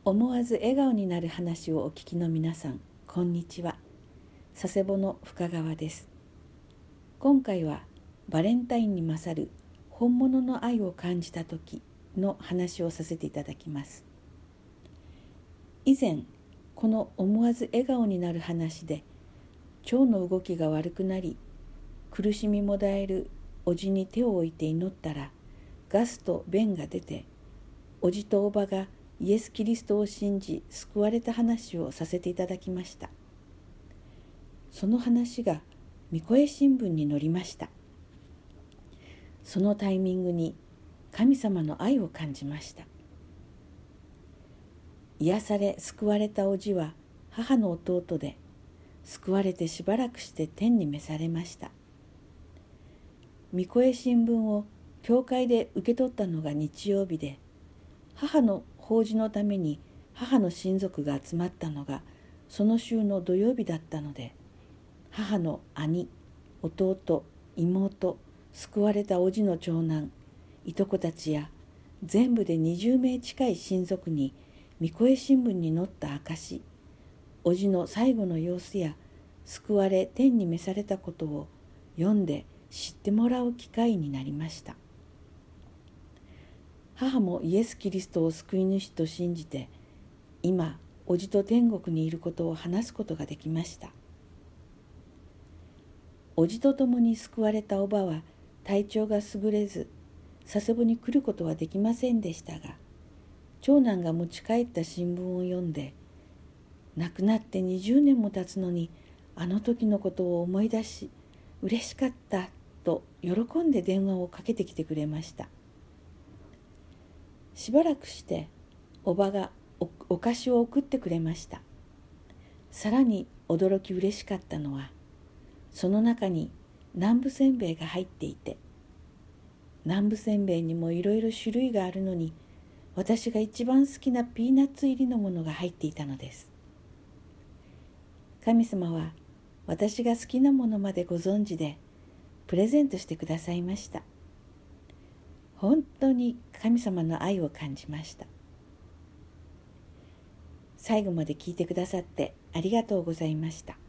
思わず笑顔になる話をお聞きの皆さん、こんにちは。佐世保の深川です。今回はバレンタインに勝る本物の愛を感じた時の話をさせていただきます。以前、この思わず笑顔になる話で腸の動きが悪くなり、苦しみもだえるおじに手を置いて祈ったら、ガスと便が出て、おじとおばがイエス・キリストを信じ救われた話をさせていただきました。その話が御声新聞に載りました。そのタイミングに神様の愛を感じました。癒され救われたおじは母の弟で、救われてしばらくして天に召されました。御声新聞を教会で受け取ったのが日曜日で、母の法事のために母の親族が集まったのがその週の土曜日だったので、母の兄、弟、妹、救われたおじの長男、いとこたちや全部で20名近い親族に御声新聞に載った証、おじの最後の様子や救われ天に召されたことを読んで知ってもらう機会になりました。母もイエス・キリストを救い主と信じて、今、おじと天国にいることを話すことができました。おじと共に救われたおばは体調が優れず、佐世保に来ることはできませんでしたが、長男が持ち帰った新聞を読んで、亡くなって20年も経つのに、あの時のことを思い出し、嬉しかったと喜んで電話をかけてきてくれました。しばらくしておばが お菓子を送ってくれました。さらに驚き嬉しかったのは、その中に南部せんべいが入っていて、南部せんべいにもいろいろ種類があるのに、私が一番好きなピーナッツ入りのものが入っていたのです。神様は私が好きなものまでご存知でプレゼントしてくださいました。本当に神様の愛を感じました。最後まで聞いてくださってありがとうございました。